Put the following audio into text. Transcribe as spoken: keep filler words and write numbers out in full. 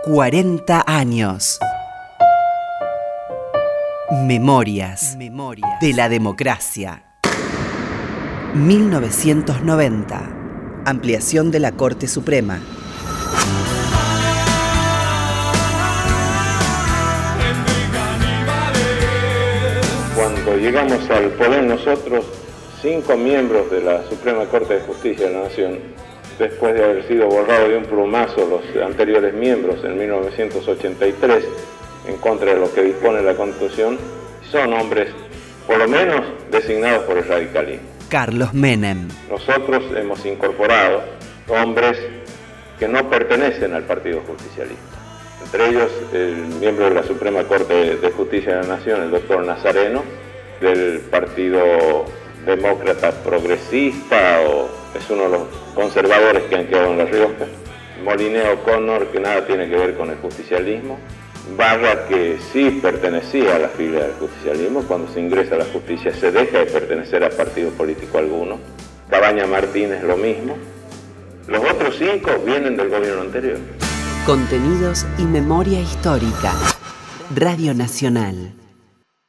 cuarenta años. Memorias, Memorias de la democracia. mil novecientos noventa. Ampliación de la Corte Suprema. Cuando llegamos al poder nosotros, cinco miembros de la Suprema Corte de Justicia de la Nación, después de haber sido borrado de un plumazo los anteriores miembros en mil novecientos ochenta y tres, en contra de lo que dispone la Constitución, son hombres, por lo menos, designados por el radicalismo. Carlos Menem. Nosotros hemos incorporado hombres que no pertenecen al Partido Justicialista. Entre ellos, el miembro de la Suprema Corte de Justicia de la Nación, el doctor Nazareno, del Partido Demócrata Progresista, o es uno de los conservadores que han quedado en La Rioja. Moliné O'Connor, que nada tiene que ver con el justicialismo. Barra, que sí pertenecía a la fila del justicialismo, cuando se ingresa a la justicia se deja de pertenecer a partido político alguno. Cabaña Martínez, lo mismo. Los otros cinco vienen del gobierno anterior. Contenidos y memoria histórica. Radio Nacional.